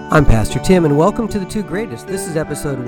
I'm Pastor Tim, and welcome to The Two Greatest. This is episode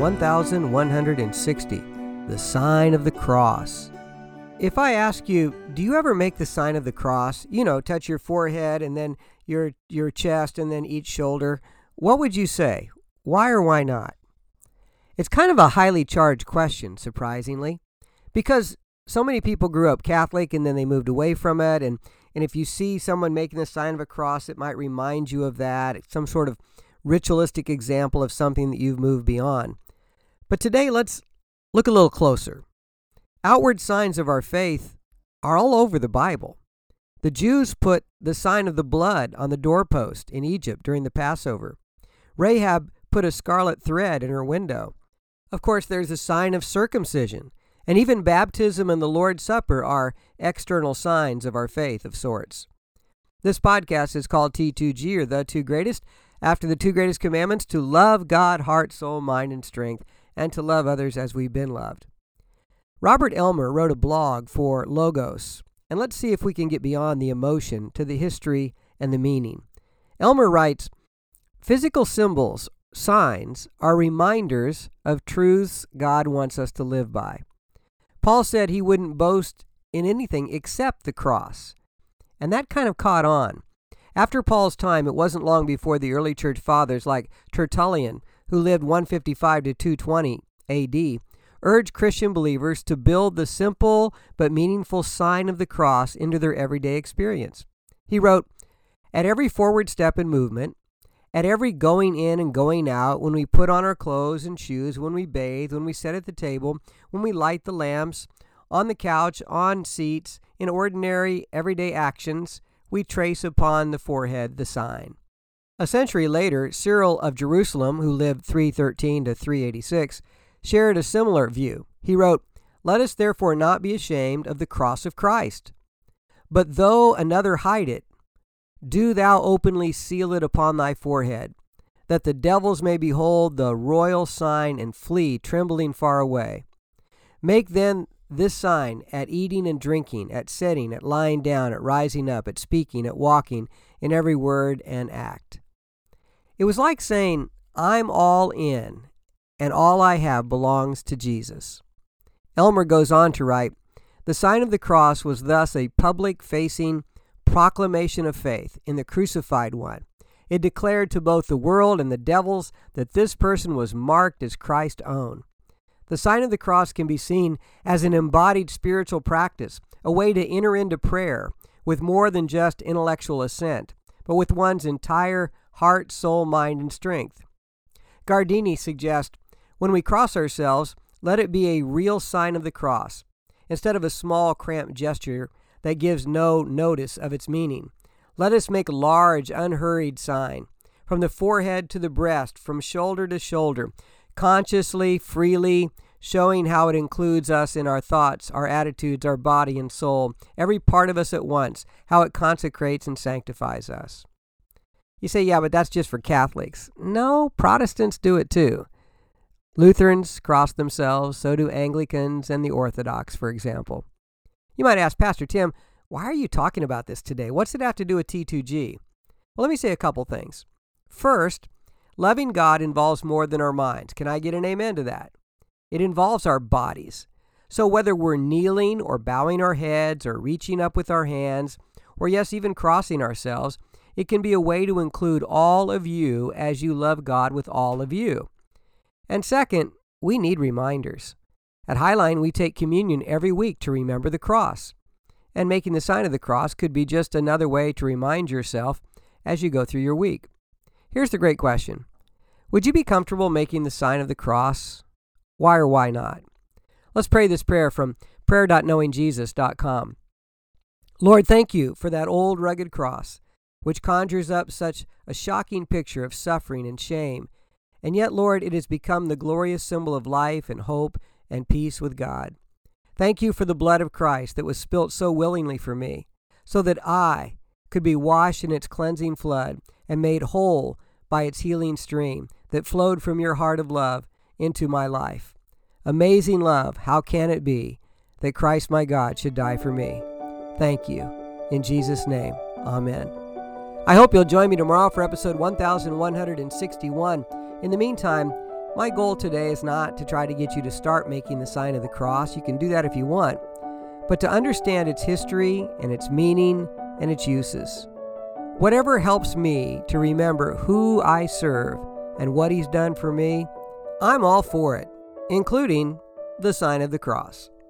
1160, The Sign of the Cross. If I ask you, do you ever make the sign of the cross? You know, touch your forehead and then your chest and then each shoulder. What would you say? Why or why not? It's kind of a highly charged question, surprisingly, because so many people grew up Catholic and then they moved away from it. And if you see someone making the sign of a cross, it might remind you of that. It's some sort of ritualistic example of something that you've moved beyond. But today, let's look a little closer. Outward signs of our faith are all over the Bible. The Jews put the sign of the blood on the doorpost in Egypt during the Passover. Rahab put a scarlet thread in her window. Of course, there's a sign of circumcision, and even baptism and the Lord's Supper are external signs of our faith of sorts. This podcast is called T2G, or The Two Greatest, after the two greatest commandments: to love God, heart, soul, mind, and strength, and to love others as we've been loved. Robert Elmer wrote a blog for Logos, and let's see if we can get beyond the emotion to the history and the meaning. Elmer writes, "Physical symbols, signs, are reminders of truths God wants us to live by. Paul said he wouldn't boast in anything except the cross, and that kind of caught on. After Paul's time, it wasn't long before the early church fathers like Tertullian, who lived 155 to 220 AD, urged Christian believers to build the simple but meaningful sign of the cross into their everyday experience. He wrote, "At every forward step and movement, at every going in and going out, when we put on our clothes and shoes, when we bathe, when we sit at the table, when we light the lamps, on the couch, on seats, in ordinary everyday actions, we trace upon the forehead the sign." A century later, Cyril of Jerusalem, who lived 313 to 386, shared a similar view. He wrote, "Let us therefore not be ashamed of the cross of Christ, but though another hide it, do thou openly seal it upon thy forehead, that the devils may behold the royal sign and flee trembling far away. Make then this sign at eating and drinking, at sitting, at lying down, at rising up, at speaking, at walking, in every word and act." It was like saying, I'm all in, and all I have belongs to Jesus. Elmer goes on to write, "The sign of the cross was thus a public-facing proclamation of faith in the crucified one. It declared to both the world and the devils that this person was marked as Christ's own. The sign of the cross can be seen as an embodied spiritual practice, a way to enter into prayer with more than just intellectual assent, but with one's entire heart, soul, mind, and strength. Gardini suggests, when we cross ourselves, let it be a real sign of the cross, instead of a small, cramped gesture that gives no notice of its meaning. Let us make large, unhurried sign, from the forehead to the breast, from shoulder to shoulder, consciously, freely, showing how it includes us in our thoughts, our attitudes, our body and soul, every part of us at once, how it consecrates and sanctifies us." You say, yeah, but that's just for Catholics. No, Protestants do it too. Lutherans cross themselves, so do Anglicans and the Orthodox, for example. You might ask, Pastor Tim, why are you talking about this today? What's it have to do with T2G? Well, let me say a couple things. First, loving God involves more than our minds. Can I get an amen to that? It involves our bodies. So whether we're kneeling or bowing our heads or reaching up with our hands, or yes, even crossing ourselves, it can be a way to include all of you as you love God with all of you. And second, we need reminders. At Highline, we take communion every week to remember the cross. And making the sign of the cross could be just another way to remind yourself as you go through your week. Here's the great question. Would you be comfortable making the sign of the cross? Why or why not? Let's pray this prayer from prayer.knowingjesus.com. Lord, thank you for that old rugged cross, which conjures up such a shocking picture of suffering and shame. And yet, Lord, it has become the glorious symbol of life and hope and peace with God. Thank you for the blood of Christ that was spilt so willingly for me, so that I could be washed in its cleansing flood and made whole by its healing stream that flowed from your heart of love into my life. Amazing love, how can it be that Christ my God should die for me? Thank you. In Jesus' name, amen. I hope you'll join me tomorrow for episode 1161. In the meantime, my goal today is not to try to get you to start making the sign of the cross. You can do that if you want, but to understand its history and its meaning and its uses. Whatever helps me to remember who I serve and what He's done for me, I'm all for it, including the sign of the cross.